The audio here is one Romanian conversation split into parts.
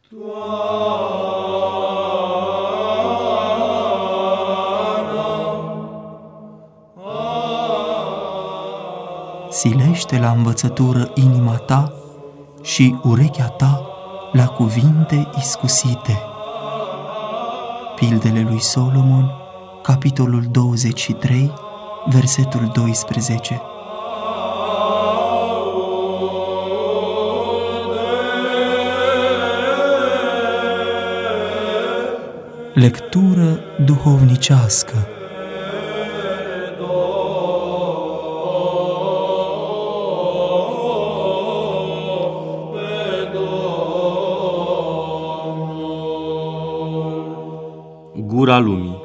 Silește la învățătură inima ta și urechea ta la cuvinte iscusite. Pildele lui Solomon, capitolul 23, versetul 12. Lectură duhovnicească. Gura lumii.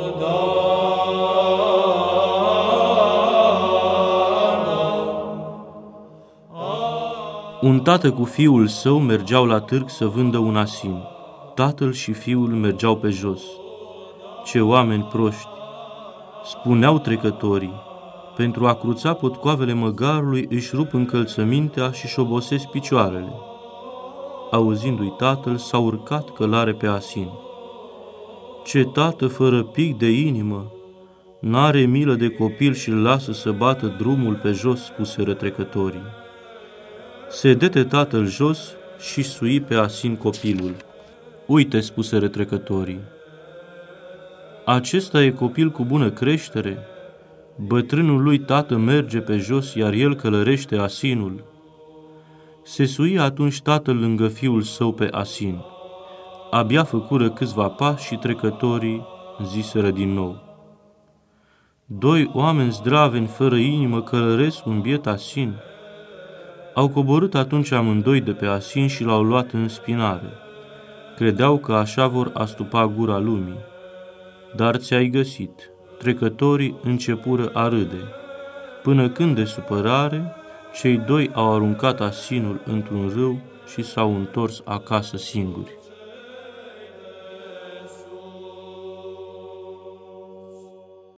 Un tată cu fiul său mergeau la târg să vândă un asin. Tatăl și fiul mergeau pe jos. Ce oameni proști! Spuneau trecătorii, pentru a cruța potcoavele măgarului își rup încălțămintea și-și obosesc picioarele. Auzindu-i tatăl, s-a urcat călare pe asin. Ce tată fără pic de inimă, n-are milă de copil și-l lasă să bată drumul pe jos, spuseră trecătorii. Se dete tatăl jos și sui pe asin copilul. Uite, spuseră trecătorii, acesta e copil cu bună creștere, bătrânul lui tată merge pe jos, iar el călărește asinul. Se sui atunci tatăl lângă fiul său pe asin. Abia făcură câțiva pași și trecătorii ziseră din nou: doi oameni zdraveni fără inimă călăresc un biet asin. Au coborât atunci amândoi de pe asin și l-au luat în spinare. Credeau că așa vor astupa gura lumii. Dar ți-ai găsit. Trecătorii începură a râde, până când de supărare cei doi au aruncat asinul într-un râu și s-au întors acasă singuri.